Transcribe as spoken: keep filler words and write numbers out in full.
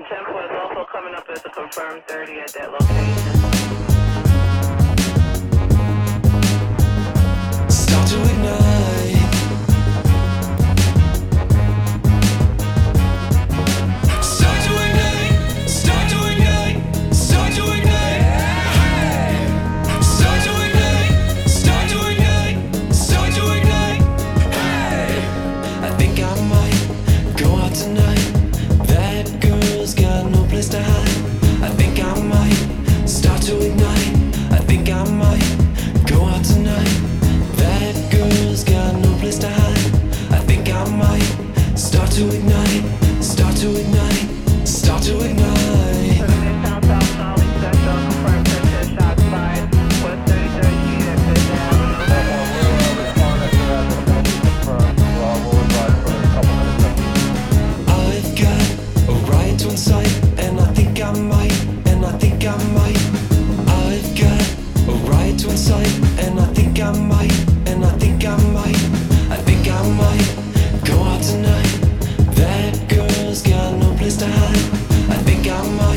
Tempo is also coming up as a confirmed thirty at that location. Start to ignite. Start to ignite. Start to ignite. Start to ignite. Hey. Start to ignite. Start to ignite. Start to ignite. Hey. I think I might go out tonight. That girl's got no place to hide. I think I might start to ignite. I think I might go out tonight. That girl's got no place to hide. I think I might start to ignite. Start to ignite. Start to ignite. South South Solid Sector, confirmed ten shots fired. West thirty-third Street at Fifth I've got a right to incite, and I think I might, and I think I might. I've got a right to incite, and I think I might, and I think I might. I think I might go out tonight. That girl's got no place to hide. I think I might.